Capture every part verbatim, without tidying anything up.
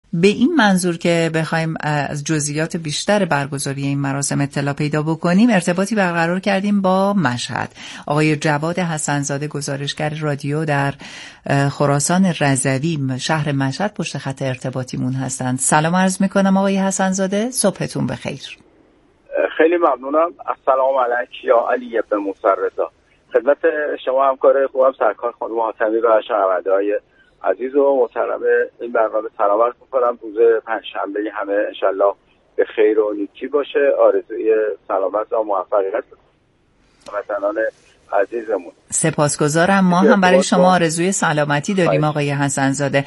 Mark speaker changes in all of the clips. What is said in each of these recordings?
Speaker 1: به این منظور که بخوایم از جزئیات بیشتر برگزاری این مراسم اطلاع پیدا بکنیم، ارتباطی برقرار کردیم با مشهد. آقای جواد حسن‌زاده، گزارشگر رادیو در خراسان رضوی شهر مشهد، پشت خط ارتباطیمون هستند. سلام عرض میکنم آقای حسن‌زاده، صبحتون بخیر.
Speaker 2: خیلی ممنونم. السلام علیک یا علی ابن موسی رضا. خدمت شما همکار خوبم سرکار خانم حاتمی و شنونده‌های عزیز و محترم این برنامه سلام عرض می‌کنم. روز پنجشنبه همه انشالله به خیر و نیکی باشه. آرزوی سلامت و موفقیت وطنان عزیزمون.
Speaker 1: سپاسگزارم. ما هم برای شما آرزوی سلامتی داریم آقای حسن‌زاده.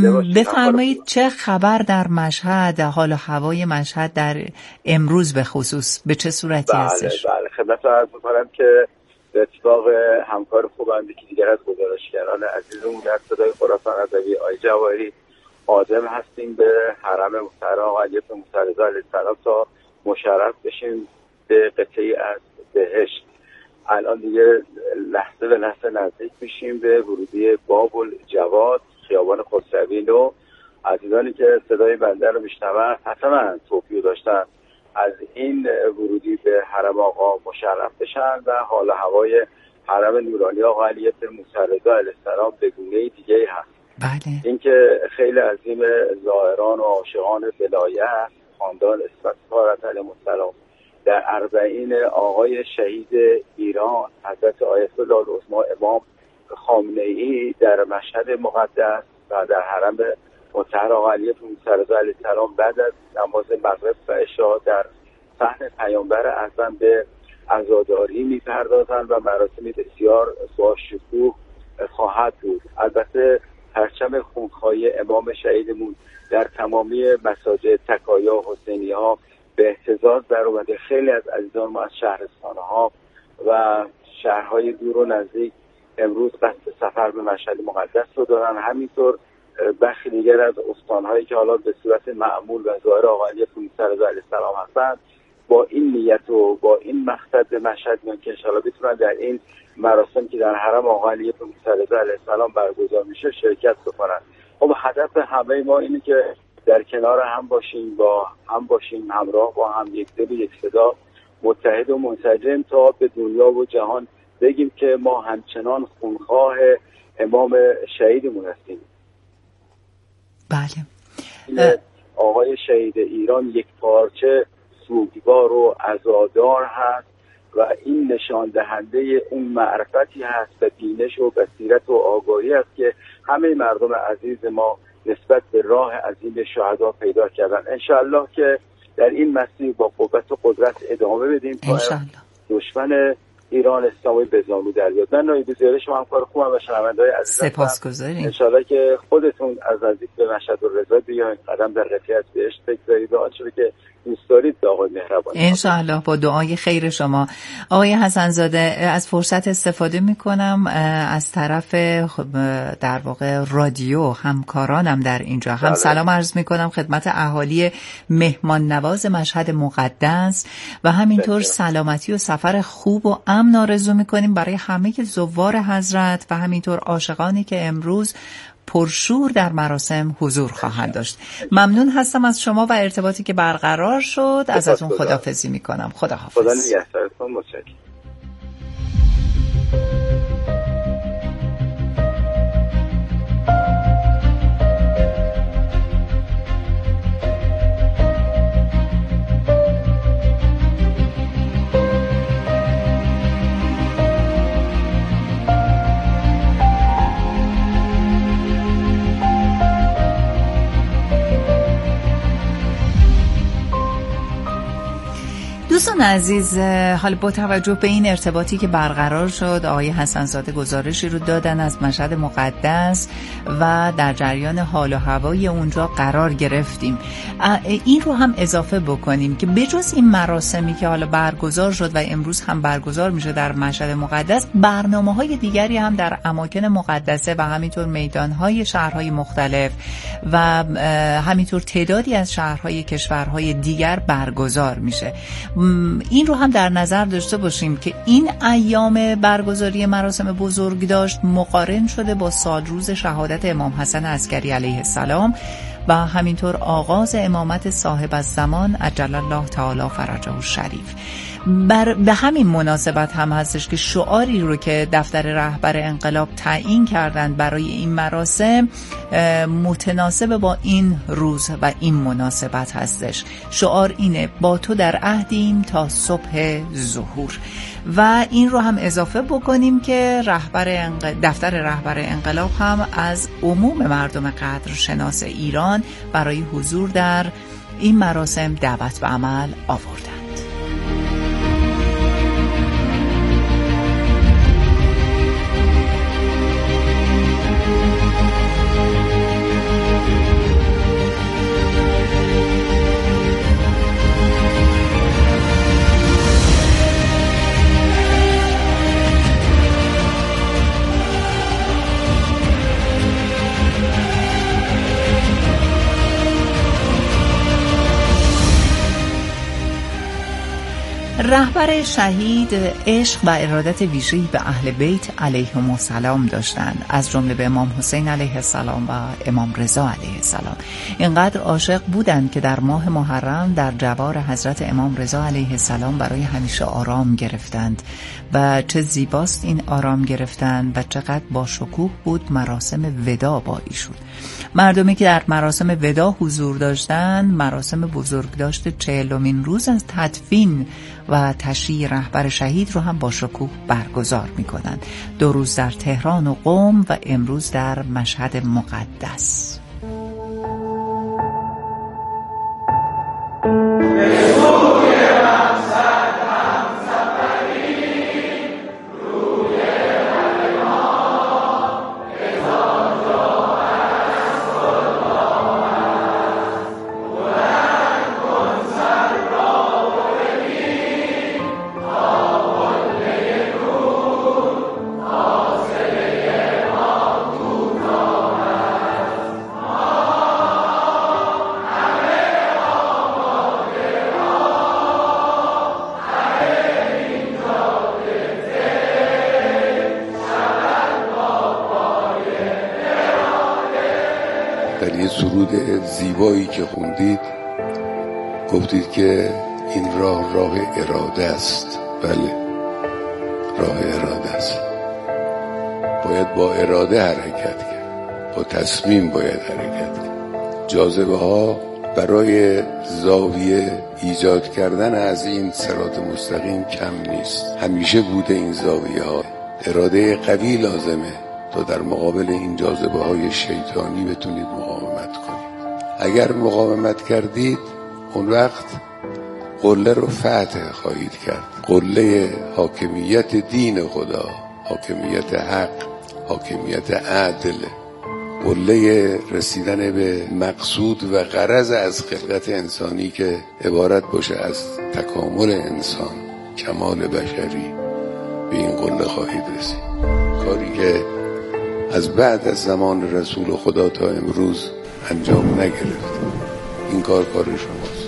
Speaker 1: بفرمایید چه خبر در مشهد، حال و هوای مشهد در امروز به خصوص به چه صورتی
Speaker 2: بله
Speaker 1: هستش؟
Speaker 2: بله خدمت عرض می‌کنم که به اتفاق همکار خوبم که دیگر از گزارشگران عزیزمون در صدای خراسان رضوی آقای جواهری قادم هستیم به حرم محترم آقا علی بن موسی رضا علیه السلام تا مشرف بشیم به قطعی از بهشت. الان دیگه لحظه به لحظه نزدیک میشیم به ورودی باب الجواد، خیابان خسروی نو. عزیزانی که صدای بنده رو میشنون حتما توفیق داشتن از این ورودی به حرم آقا مشرف بشن و حال و هوای حرم نورانی آقا علی بن موسی رضا علیه السلام به گونه دیگه هست.
Speaker 1: بله.
Speaker 2: اینکه خیلی عظیم زائران و عاشقان ولایت خاندان اسفند علیه السلام در اربعین آقای شهید ایران حضرت آیت الله العظما امام خامنه‌ای در مشهد مقدس و در حرم مطهر آقا علی بن موسی رضا علیه السلام بعد از نماز مغرب و عشا در صحن پیامبر اعظم به عزاداری می‌پردازند و مراسم بسیار با شکوه خواهد بود. البته پرچم خونخوای امام شهیدمون در تمامی مساجد تکایا و حسینی‌ها به اهتزاز در اومده. خیلی از عزیزان ما از شهرستان‌ها و شهرهای دور و نزدیک امروز قصد سفر به مشهد مقدس رو دارن. همینطور بخشی دیگر از استان‌هایی که حالا به صورت معمول و ظاهر آقا علی بن موسی رضا علیه السلام هستند با این نیت و با این مقصد به مشهد میان که انشاءالله بتونن در این مراسم که در حرم آقا علی بن موسی رضا علیه السلام برگزار میشه شرکت بکنن. خب هدف همه ما اینه که در کنار هم باشیم، با هم باشیم، همراه با هم، یک دل و یک صدا، متحد و منسجم تا به دنیا و جهان بگیم که ما همچنان خونخواه امام شهیدمون هستیم.
Speaker 1: بله.
Speaker 2: آقای شهید ایران یک پارچه سوگوار و عزادار هست و این نشان دهنده اون معرفتی هست و بینش و بصیرت و آگاهی است که همه مردم عزیز ما نسبت به راه عظیم شهدا پیدا کردن. انشاءالله که در این مسیر با قوت و قدرت ادامه بدیم تا دشمن ایران اسلامی به زانو در بیاد. من نایب وزیر شما همکار خوبم و شنونده‌های عزیز
Speaker 1: سپاسگزاریم.
Speaker 2: انشاءالله که خودتون از نزدیک به مشهد الرضا بیاین، قدم در قطعی از بهشت بگذارید و آنچه که دوست دارید به آقای مهربان
Speaker 1: انشاءالله با دعای خیر شما. آقای حسن‌زاده، از فرصت استفاده میکنم از طرف در واقع رادیو همکارانم در اینجا هم سلام عرض میکنم خدمت اهالی مهمان نواز مشهد مقدس و همینطور سلامتی و سفر خوب و امن آرزو میکنیم برای همه زوار حضرت و همینطور عاشقانی که امروز پرشور در مراسم حضور خواهند داشت. ممنون هستم از شما و ارتباطی که برقرار شد. از از اون خداحافظی میکنم. خداحافظ.
Speaker 2: خدا نگهدارتون. متشکرم.
Speaker 1: دوستان عزیز، حالا با توجه به این ارتباطی که برقرار شد، آقای حسن‌زاده گزارشی رو دادن از مشهد مقدس و در جریان حال و هوای اونجا قرار گرفتیم. این رو هم اضافه بکنیم که بجز این مراسمی که حالا برگزار شد و امروز هم برگزار میشه در مشهد مقدس، برنامه‌های دیگری هم در اماکن مقدسه و همینطور میدان‌های شهرهای مختلف و همینطور تعدادی از شهرهای کشورهای دیگر برگزار میشه. این رو هم در نظر داشته باشیم که این ایام برگزاری مراسم بزرگ داشت مقارن شده با سالروز شهادت امام حسن عسکری علیه السلام و همینطور آغاز امامت صاحب الزمان عجل الله تعالی فرجه الشریف. بر به همین مناسبت هم هستش که شعاری رو که دفتر رهبر انقلاب تعیین کردند برای این مراسم متناسب با این روز و این مناسبت هستش. شعار اینه: با تو در عهدیم تا صبح ظهور. و این رو هم اضافه بکنیم که رهبر انق... دفتر رهبر انقلاب هم از عموم مردم قدرشناس ایران برای حضور در این مراسم دعوت به عمل آوردند. رهبر شهید عشق و ارادت ویژه‌ای به اهل بیت علیهم السلام داشتند، از جمله به امام حسین علیه السلام و امام رضا علیه السلام. اینقدر عاشق بودند که در ماه محرم در جوار حضرت امام رضا علیه السلام برای همیشه آرام گرفتند و چه زیباست این آرام گرفتند و چقدر با شکوه بود مراسم ودا با ایشون. مردمی که در مراسم ودا حضور داشتند مراسم بزرگداشت چهلمین روز از تدفین و تشییع رهبر شهید رو هم با شکوه برگزار می‌کنند. دو روز در تهران و قم و امروز در مشهد مقدس.
Speaker 3: در یه سرود زیبایی که خوندید گفتید که این راه راه اراده است. بله، راه اراده است. باید با اراده حرکت کرد، با تصمیم باید حرکت کرد. جاذبه ها برای زاویه ایجاد کردن از این صراط مستقیم کم نیست. همیشه بوده این زاویه ها. اراده قوی لازمه تا در مقابل این جاذبه های شیطانی بتونید مقاومت کنید. اگر مقاومت کردید اون وقت قله رو فتح خواهید کرد. قله حاکمیت دین خدا، حاکمیت حق، حاکمیت عدل، قله رسیدن به مقصود و غرض از خلقت انسانی که عبارت باشه از تکامل انسان، کمال بشری. به این قله خواهید رسید. کاری که از بعد از زمان رسول خدا تا امروز انجام نگرفت. این کار کار شماست.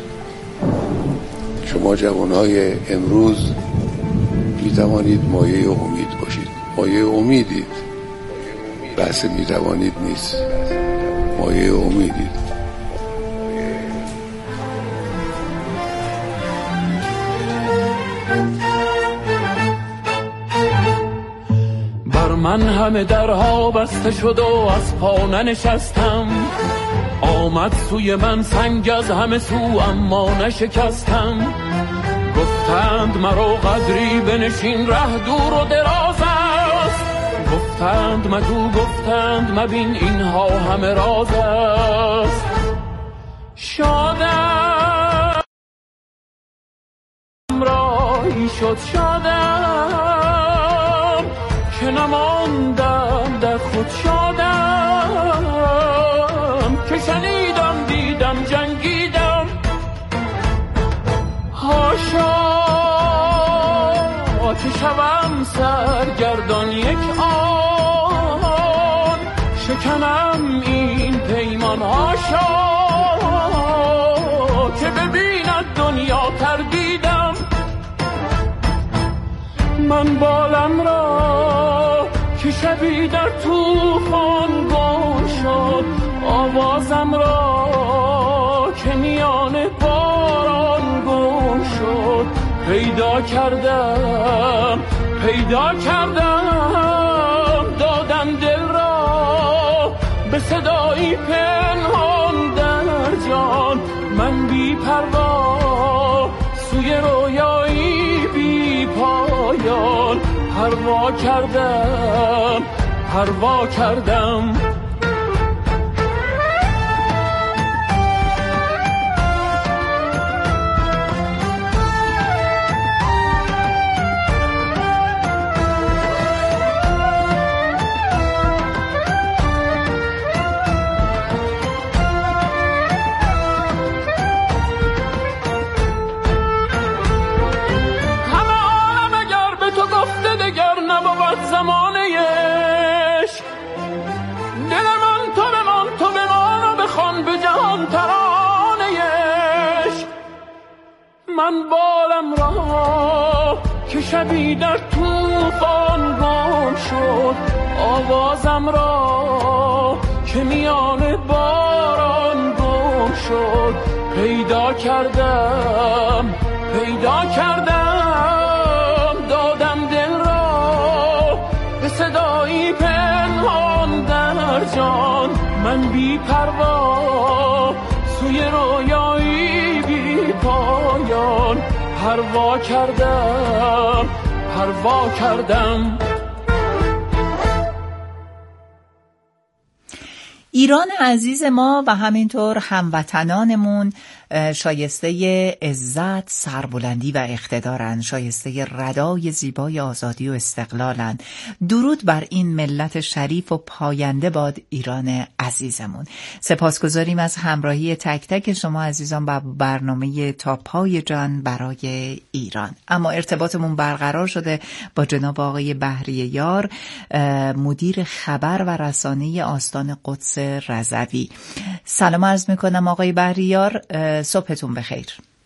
Speaker 3: شما جوانهای امروز می توانید مایه امید باشید. مایه امیدید. بحث می توانید نیست. مایه امیدید.
Speaker 4: من همه درها بسته شد و از پا ننشستم. آمد سوی من سنگ از همه سو اما نشکستم. گفتند مرا قدری بنشین ره دور و دراز است. گفتند مگو گفتند مبین اینها همه راز است. شادم راهی شد شادم که نماندم در خود شادم که شنیدم دیدم جنگیدم. هاشا که شوم سرگردان یک آن شکنم این پیمان. هاشا که ببیند دنیا تردیدم. من بالم را که شبی در طوفان گم شد، آوازم را میان باران گم شد. پیدا کردم پیدا کردم دادم دل را به صدایی پنهان در جان. من بی پروا سوی رویایی بی پایان پروا کردم پروا کردم. من بالم را که شبی در طوفان گم شد. آوازم را که میان باران گم شد. پیدا کردم پیدا کردم دادم دل را به صدایی پنهان در جان. من بی پروا سوی رویایی بی پایان پروا کردم پروا کردم.
Speaker 1: ایران عزیز ما و همینطور هموطنانمون شایسته عزت، سربلندی و اقتدارن، شایسته ردای زیبای آزادی و استقلالن. درود بر این ملت شریف و پاینده باد ایران عزیزمون. سپاسگزاریم از همراهی تک تک شما عزیزان با برنامه تا پای جان برای ایران. اما ارتباطمون برقرار شده با جناب آقای بحریار، مدیر خبر و رسانه آستان قدس رضوی. سلام عرض میکنم آقای بحریار، صبحتون بخیر.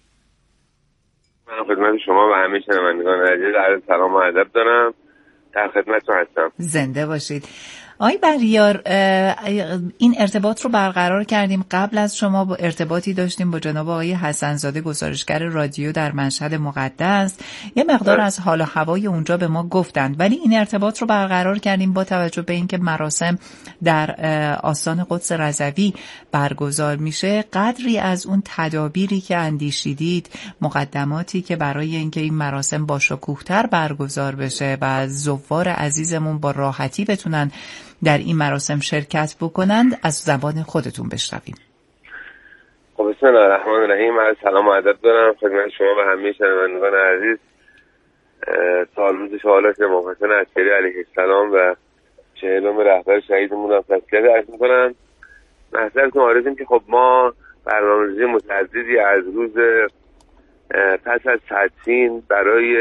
Speaker 5: من خدمت شما و همه شنوندگان عزیز عرض سلام و ادب دارم. در خدمتتون هستم.
Speaker 1: زنده باشید. آقای بحریار، این ارتباط رو برقرار کردیم. قبل از شما با ارتباطی داشتیم با جناب آقای حسن‌زاده، گزارشگر رادیو در مشهد مقدس. یه مقدار از حال و هوای اونجا به ما گفتند، ولی این ارتباط رو برقرار کردیم با توجه به اینکه مراسم در آستان قدس رضوی برگزار میشه. قدری از اون تدابیری که اندیشیدید، مقدماتی که برای اینکه این مراسم با شکوه‌تر برگزار بشه و زوار عزیزمون با راحتی بتونن در این مراسم شرکت بکنند، از زبان خودتون بشنویم.
Speaker 5: خب بسم الله الرحمن الرحیم. عرض سلام و ادب دارم خدمت شما و همه شنوندگان عزیز. سالروز شهادت امام حسین عسکری علیه السلام و چهلم رهبر شهیدمون هم تذکره عرض می‌کنم. محضرتون عارضیم که خب ما برنامه‌ریزی متعددی از روز پس از تدفین برای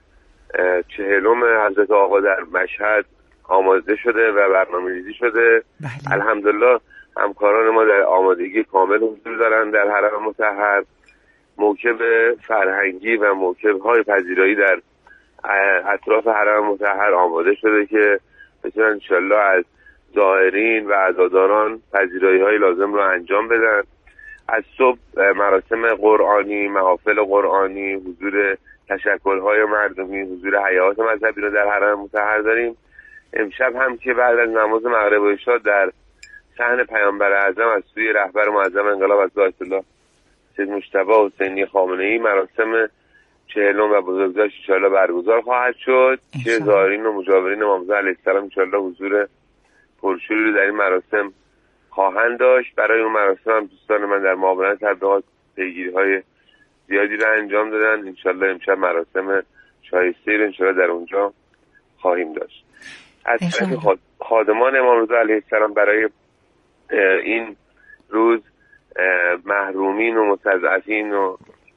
Speaker 5: چهلم حضرت آقا در مشهد آماده شده و برنامه‌ریزی شده. بله. الحمدلله همکاران ما در آمادگی کامل حضور دارن در حرم مطهر. موکب فرهنگی و موکب‌های پذیرایی در اطراف حرم مطهر آماده شده که بتونن انشالله از زائرین و عزاداران پذیرایی‌های لازم رو انجام بدن. از صبح مراسم قرآنی، محافل قرآنی، حضور تشکل‌های مردمی، حضور هیئات مذهبی رو در حرم مطهر داریم. امشب هم که بعد از نماز مغرب و عشا در صحن پیامبر اعظم از سوی رهبر معظم انقلاب از آیت الله سید مجتبی حسینی خامنه‌ای مراسم چهلم و بزرگداشت ان شاءالله برگزار خواهد شد که زائرین و مجاورین امام زاده علیه السلام ان شاءالله حضور پرشوری رو در این مراسم خواهند داشت. برای اون مراسم هم دوستان من در معاونت تبلیغات پیگیری‌های زیادی رو انجام دادن. ان شاءالله امشب مراسم شایسته رو ان شاءالله در اونجا خواهیم داشت. از طرف خادمان امام رضا علیه السلام برای این روز محرومین و مستضعفین و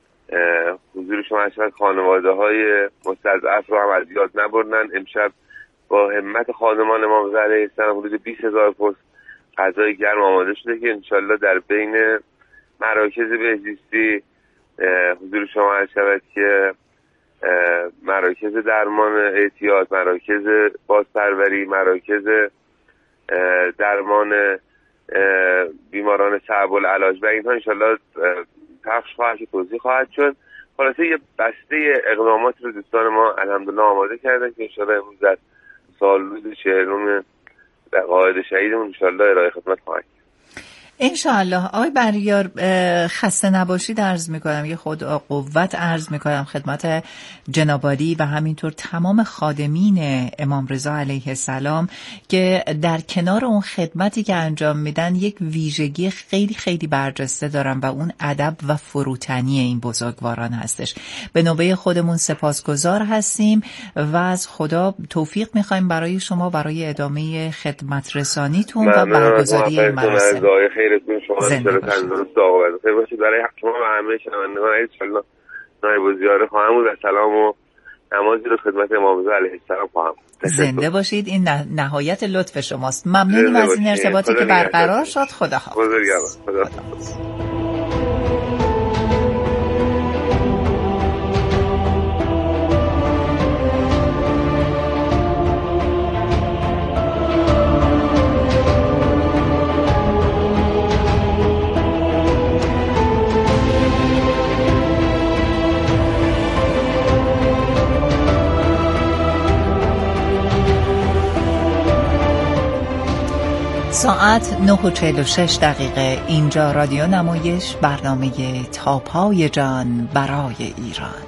Speaker 5: حضور شما اشرف خانواده های مستضعف رو هم از یاد نبردن. امشب با همت خادمان امام رضا علیه السلام حدود بیست هزار پست غذای گرم آماده شده که انشالله در بین مراکز بهزیستی حضور شما اشرف که مراکز درمان اعتیاد، مراکز بازپروری، مراکز درمان بیماران صعب العلاج و اینها انشالله پخش خواهد شد، توضیح خواهد شد. خلاصه یه بسته اقدامات رو دوستان ما الحمدلله آماده کردن که انشاءالله امروز در سالروز چهلم قائد شهیدمون انشاءالله ارائه خدمت خواهد.
Speaker 1: انشاءالله. آقای بریار خسته نباشید عرض میکنم، یه خود قوت عرض میکنم خدمت جناب عالی و همینطور تمام خادمین امام رضا علیه السلام که در کنار اون خدمتی که انجام میدن یک ویژگی خیلی خیلی برجسته دارن و اون ادب و فروتنی این بزرگواران هستش. به نوبه خودمون سپاسگزار هستیم و از خدا توفیق میخوایم برای شما برای ادامه خدمت رسانیتون و برگزاری مراسم.
Speaker 5: شما تندرست و آقا بخیر باشید. برای شما و همه شنوندگان عزیز انشالله نایب الزیاره خواهم بود و سلام و نمازی رو خدمت امام رضا علیه السلام خواهم بود.
Speaker 1: زنده باشید. این نهایت لطف شماست. ممنونیم از این ارتباطی که برقرار شد. خداحافظ. خداحافظ. ساعت نه و چهل و شش دقیقه. اینجا رادیو نمایش، برنامه تاپ‌های جان برای ایران.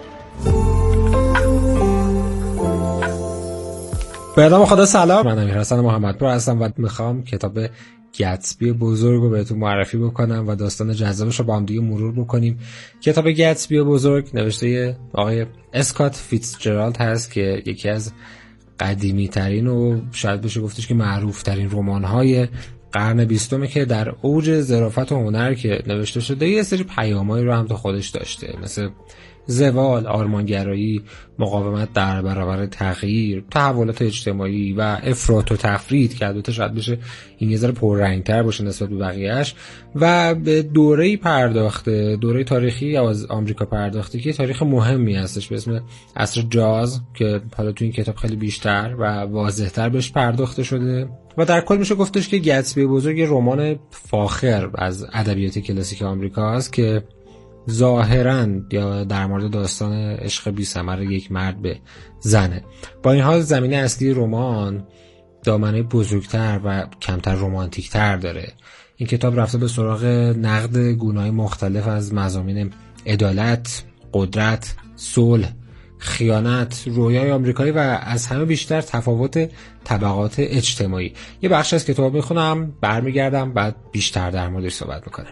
Speaker 6: به نام خدا سلام، من امیرحسن محمدپور هستم و میخوام کتاب گتسبی بزرگ رو بهتون معرفی بکنم و داستان جذابش رو با هم دیگه مرور بکنیم. کتاب گتسبی بزرگ نوشته آقای اسکات فیتزجرالد هست که یکی از قدیمی ترین و شاید بشه گفتش که معروف ترین رمان های قرن بیستم که در اوج ظرافت و هنر که نوشته شده یه سری پیامایی رو هم تو خودش داشته، مثل زوال، آرمانگرایی، مقاومت در برابر تغییر، تحولات اجتماعی و افراط و تفرید که البته شاید بشه این یه ذره پررنگ‌تر باشه نسبت به بقیه‌اش، و به دوره‌ای پرداخته، دوره تاریخی از آمریکا پرداخته که تاریخ مهمی هستش به اسم عصر جاز که حالا تو این کتاب خیلی بیشتر و واضح‌تر بهش پرداخته شده. و در کل میشه گفتش که گتسبی بزرگ یه رمان فاخر از ادبیات کلاسیک آمریکاست که ظاهراً یا در مورد داستان عشق بی‌ثمر یک مرد به زنه. با این حال زمینه اصلی رمان دامنه بزرگتر و کمتر رمانتیکتر داره. این کتاب رفته به سراغ نقد گونه‌های مختلف از مضامین عدالت، قدرت، صلح، خیانت، رویای آمریکایی و از همه بیشتر تفاوت طبقات اجتماعی. یه بخش از کتاب میخونم، برمیگردم، بعد بیشتر در موردش صحبت میکنم.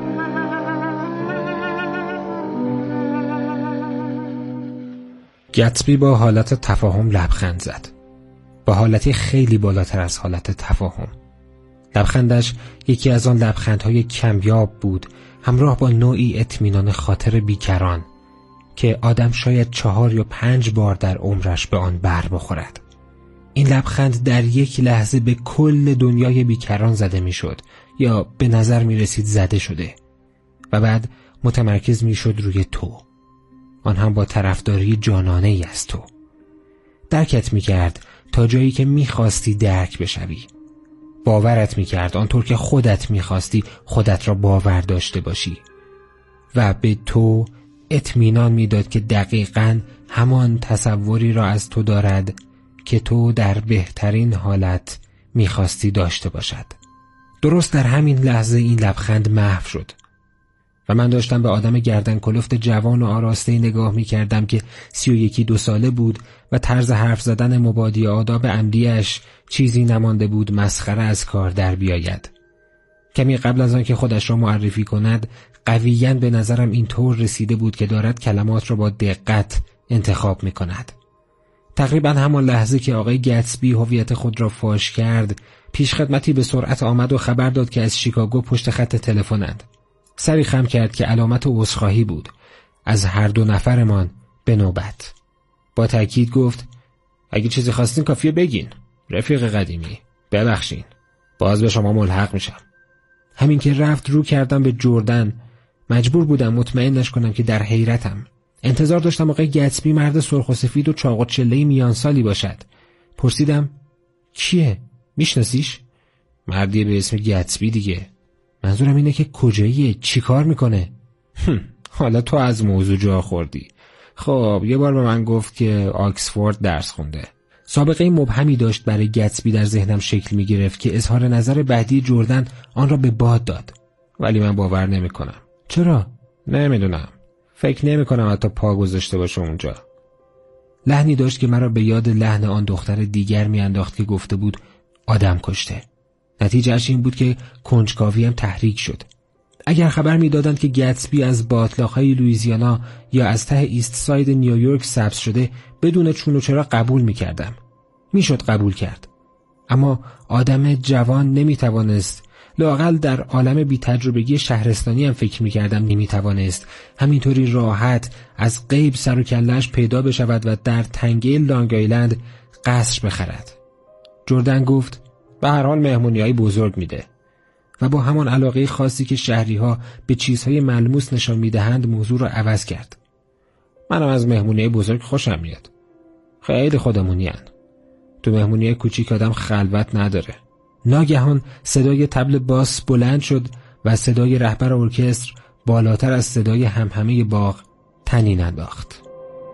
Speaker 6: گتسبی با حالت تفاهم لبخند زد، با حالتی خیلی بالاتر از حالت تفاهم. لبخندش یکی از آن لبخندهای کمیاب بود، همراه با نوعی اطمینان خاطر بیکران که آدم شاید چهار یا پنج بار در عمرش به آن بر بخورد. این لبخند در یک لحظه به کل دنیای بیکران زده می شد یا به نظر می رسید زده شده و بعد متمرکز می شد روی تو، آن هم با طرفداری جانانه ای از تو. درکت می کرد تا جایی که می خواستی درک بشوی. باورت می کرد آنطور که خودت می خواستی خودت را باور داشته باشی و به تو اطمینان می داد که دقیقاً همان تصوری را از تو دارد که تو در بهترین حالت می خواستی داشته باشد. درست در همین لحظه این لبخند محو شد و من داشتم به آدم گردن کلفت جوان و آراسته نگاه می کردم که سی و یکی دو ساله بود و طرز حرف زدن مبادی آداب عمدیش چیزی نمانده بود مسخره از کار در بیاید. کمی قبل از آن که خودش را معرفی کند قویاً به نظرم اینطور رسیده بود که دارد کلمات را با دقت انتخاب می کند. تقریباً همان لحظه که آقای گتسبی هویت خود را فاش کرد، پیشخدمتی به سرعت آمد و خبر داد که از شیکاگو پشت خط تلفنند. سری خم کرد که علامت عذرخواهی بود از هر دو نفرمان به نوبت. با تأکید گفت اگه چیزی خواستین کافیه بگین رفیق قدیمی، ببخشین، باز به شما ملحق میشم. همین که رفت رو کردم به جردن. مجبور بودم مطمئنش کنم که در حیرتم. انتظار داشتم آقای گتسبی مرد سرخ و سفید و چاق و چله‌ای میان سالی باشد. پرسیدم کیه؟ میشناسیش؟ مردی به اسم گتسبی دیگه. منظورم اینه که کجاییه؟ چی کار میکنه؟ حالا تو از موضوع جا خوردی. خب یه بار به من گفت که آکسفورد درس خونده. سابقه مبهمی داشت برای گتسبی در ذهنم شکل می گرفت که اظهار نظر بعدی جردن آن را به باد داد. ولی من باور نمی کنم. چرا؟ نمیدونم. فکر نمی کنم حتی پا گذاشته باشه اونجا. لحنی داشت که مرا به یاد لحن آن دختر دیگر می انداخت که گفته بود آدم کشته. نتیجهش این بود که کنجکاویم تحریک شد. اگر خبر می دادند که گتسبی از باطلاق‌های لوئیزیانا یا از ته ایست ساید نیویورک سبز شده بدون چون و چرا قبول می کردم. می شد قبول کرد. اما آدم جوان نمی توانست، لااقل در عالم بی تجربگی شهرستانی هم فکر می کردم نمی توانست همینطوری راحت از غیب سر و کله‌اش پیدا بشود و در تنگه لانگ آیلند قصر بخرد. جردن گفت به هر حال مهمونی‌های بزرگ میده و با همان علاقه خاصی که شهری‌ها به چیزهای ملموس نشان میدهند موضوع را عوض کرد. منم از مهمونی‌های بزرگ خوشم میاد. خیلی خودمونیان. تو مهمونی‌های کوچیک آدم خلوت نداره. ناگهان صدای طبل باس بلند شد و صدای رهبر ارکستر بالاتر از صدای همهمه باغ طنین انداخت.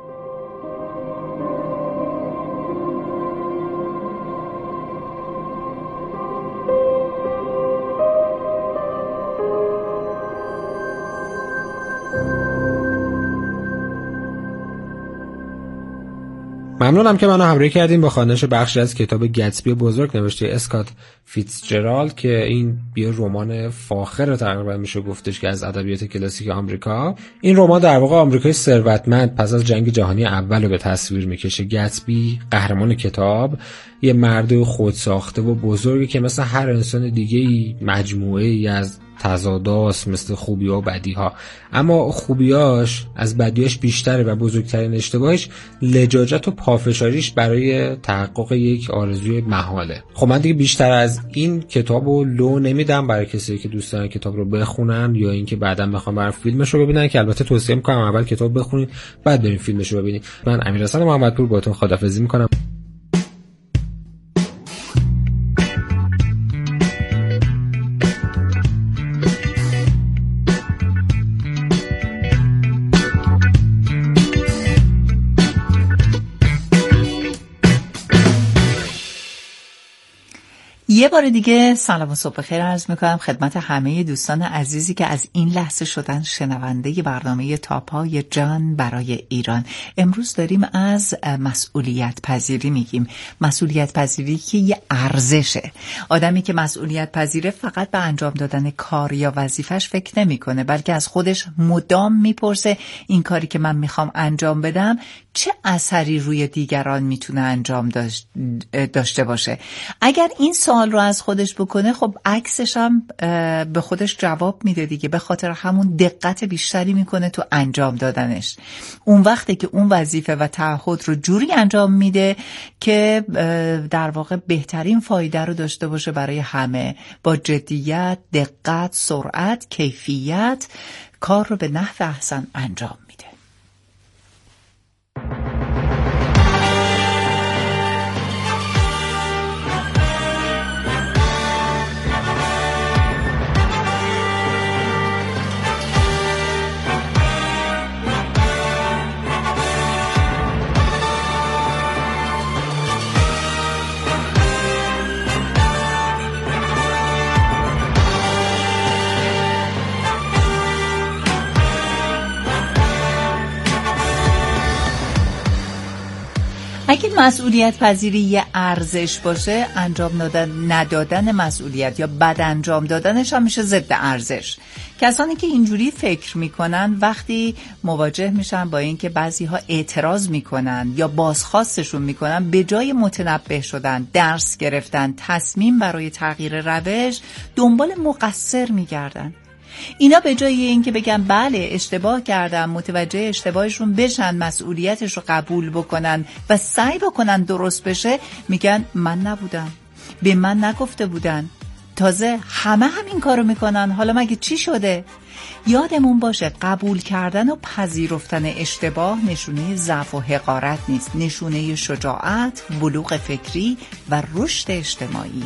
Speaker 6: ممنونم که منو همراهی کردین با خواندن بخشی از کتاب گتسبی بزرگ نوشته اسکات فیتزجرالد که این یه رمان فاخر تقریبا میشه گفتش که از ادبیات کلاسیک آمریکا. این رمان در واقع آمریکای ثروتمند پس از جنگ جهانی اول رو به تصویر میکشه. گتسبی قهرمان کتاب یه مرد خودساخته و بزرگی که مثل هر انسان دیگه‌ای مجموعه‌ای از تضاداست، مثل خوبی‌ها و بدی‌ها، اما خوبیاش از بدیاش بیشتره و بزرگترین اشتباهش لجاجت و پافشاریش برای تحقق یک آرزوی محاله. خب من دیگه بیشتر از این کتابو لو نمیدم برای کسایی که دوست دارن کتاب رو بخونن یا اینکه بعداً بخوام برای فیلمش رو ببینن، که البته توصیه می‌کنم اول کتاب بخونید بعد برین فیلمش رو ببینید. من امیرحسن محمدپور باهاتون خداحافظی می‌کنم.
Speaker 1: یه بار دیگه سلام و صبح خیر عرض میکنم خدمت همه دوستان عزیزی که از این لحظه شدن شنونده برنامه تاپای جان برای ایران. امروز داریم از مسئولیت پذیری میگیم. مسئولیت پذیری که یه ارزشه. آدمی که مسئولیت پذیره فقط به انجام دادن کار یا وظیفش فکر نمیکنه، بلکه از خودش مدام میپرسه این کاری که من میخوام انجام بدم چه اثری روی دیگران میتونه انجام داشته باشه. اگر این سوال رو از خودش بکنه، خب عکسش هم به خودش جواب میده دیگه، به خاطر همون دقت بیشتری میکنه تو انجام دادنش. اون وقتی که اون وظیفه و تعهد رو جوری انجام میده که در واقع بهترین فایده رو داشته باشه برای همه، با جدیت، دقت، سرعت، کیفیت کار رو به نحو احسن انجام میده. اگه مسئولیت پذیری یه ارزش باشه، انجام ندادن مسئولیت یا بد انجام دادنش هم میشه ضد ارزش. کسانی که اینجوری فکر میکنن وقتی مواجه میشن با اینکه بعضی‌ها اعتراض میکنن یا بازخواستشون میکنن، به جای متنبه شدن، درس گرفتن، تصمیم برای تغییر روش، دنبال مقصر میگردن. اینا به جای اینکه بگن بله اشتباه کردم، متوجه اشتباهشون بشن، مسئولیتش رو قبول بکنن و سعی بکنن درست بشه، میگن من نبودم، به من نگفته بودن، تازه همه همین کارو میکنن، حالا مگه چی شده؟ یادمون باشه قبول کردن و پذیرفتن اشتباه نشونه ضعف و حقارت نیست، نشونه شجاعت، بلوغ فکری و رشد اجتماعی.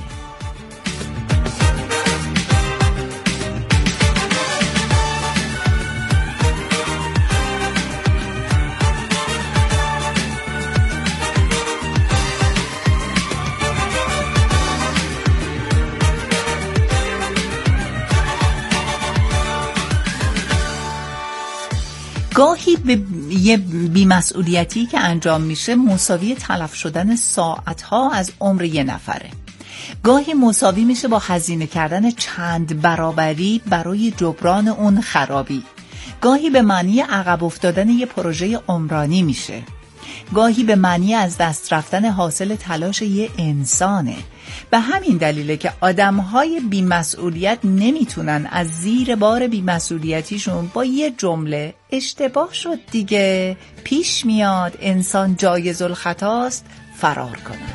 Speaker 1: گاهی به یه بی‌مسئولیتی که انجام میشه مساوی تلف شدن ساعتها از عمر یه نفره. گاهی مساوی میشه با هزینه کردن چند برابری برای جبران اون خرابی. گاهی به معنی عقب افتادن یه پروژه عمرانی میشه. گاهی به معنی از دست رفتن حاصل تلاش یه انسانه. به همین دلیله که آدم‌های بی‌مسئولیت نمیتونن از زیر بار بی‌مسئولیتیشون با یه جمله اشتباه شد دیگه، پیش میاد انسان جایز الخطاست فرار کنن.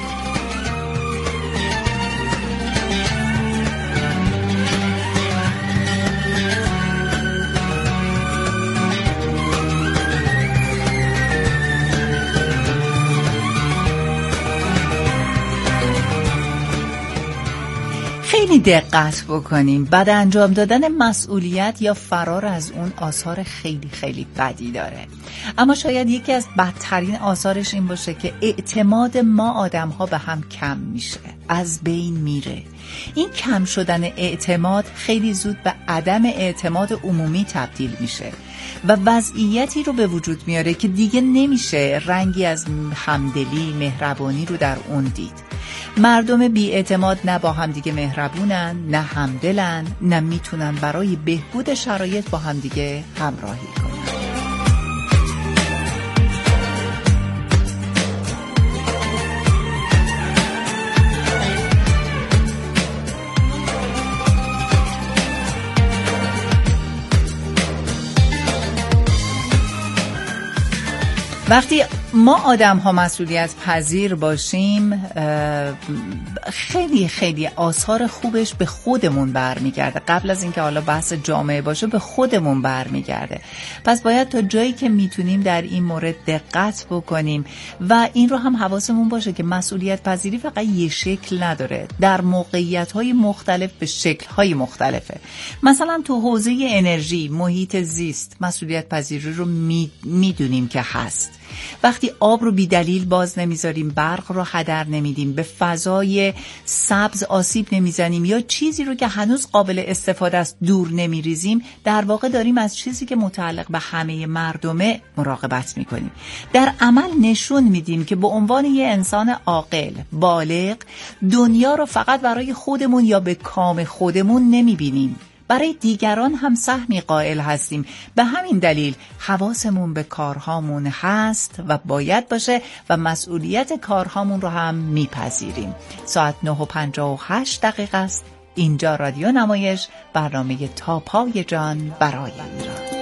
Speaker 1: خیلی دقت بکنیم. بعد انجام دادن مسئولیت یا فرار از اون آثار خیلی خیلی بدی داره، اما شاید یکی از بدترین آثارش این باشه که اعتماد ما آدم‌ها به هم کم میشه، از بین میره. این کم شدن اعتماد خیلی زود به عدم اعتماد عمومی تبدیل میشه و وضعیتی رو به وجود میاره که دیگه نمیشه رنگی از همدلی، مهربانی رو در اون دید. مردم بی‌اعتماد نه با هم دیگه مهربونن، نه همدلن، نه میتونن برای بهبود شرایط با هم دیگه همراهی کنن. وقتی ما آدم ها مسئولیت پذیر باشیم خیلی خیلی آثار خوبش به خودمون برمیگرده. قبل از اینکه حالا بحث جامعه باشه به خودمون برمیگرده. پس باید تا جایی که میتونیم در این مورد دقت بکنیم و این رو هم حواسمون باشه که مسئولیت پذیری فقط یه شکل نداره، در موقعیت های مختلف به شکل های مختلفه. مثلا تو حوزه انرژی، محیط زیست مسئولیت پذیری رو میدونیم که هست. وقتی آب رو بی دلیل باز نمیذاریم، برق رو هدر نمیدیم، به فضای سبز آسیب نمیزنیم یا چیزی رو که هنوز قابل استفاده است دور نمیریزیم، در واقع داریم از چیزی که متعلق به همه مردمه مراقبت میکنیم. در عمل نشون میدیم که به عنوان یه انسان عاقل، بالغ، دنیا رو فقط برای خودمون یا به کام خودمون نمیبینیم، برای دیگران هم سهمی قائل هستیم. به همین دلیل حواسمون به کارهامون هست و باید باشه و مسئولیت کارهامون رو هم میپذیریم. ساعت نه و پنجاه و هشت دقیقه است. اینجا رادیو نمایش، برنامه تا پای جان برای ایران.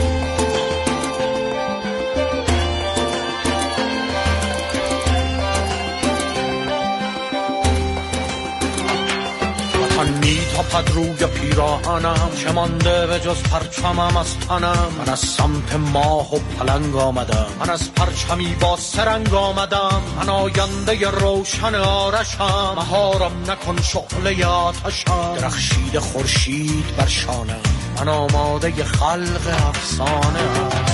Speaker 7: می تاپد روی پیراهنم، چه مانده به جز پرچمم از تنم. من از سمت ماه و پلنگ آمدم، من از پرچمی با سرنگ آمدم. من آینده روشن آرشم، مهارم نکن شعله آتشم. درخشید خورشید بر شانم، من آماده خلق افسانه ام.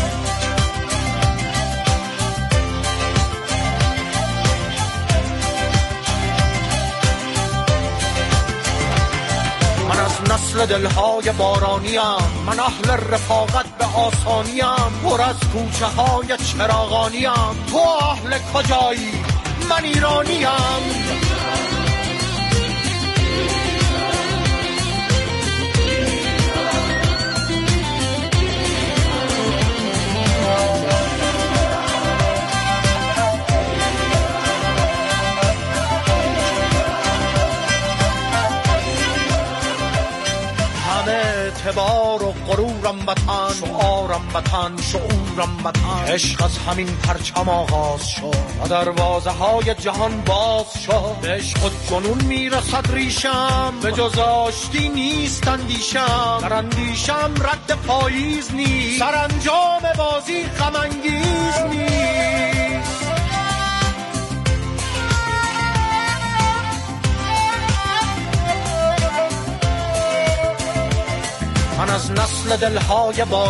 Speaker 7: نسل دلهای بارانیم، من اهل رفاقت به آسانیم. پر از کوچه های چراغانیم، تو اهل کجایی؟ من ایرانیم. اعتبار و غرورم وطن، شعارم وطن، شعورم وطن. عشق از همین پرچم آغاز شد و دروازه های جهان باز شد. به عشق و جنون میرسد ریشم، به جز آشتی نیست اندیشم. در اندیشم رد پاییز نیست، سرانجام بازی غم انگیز نیست. من از نسل دلهای با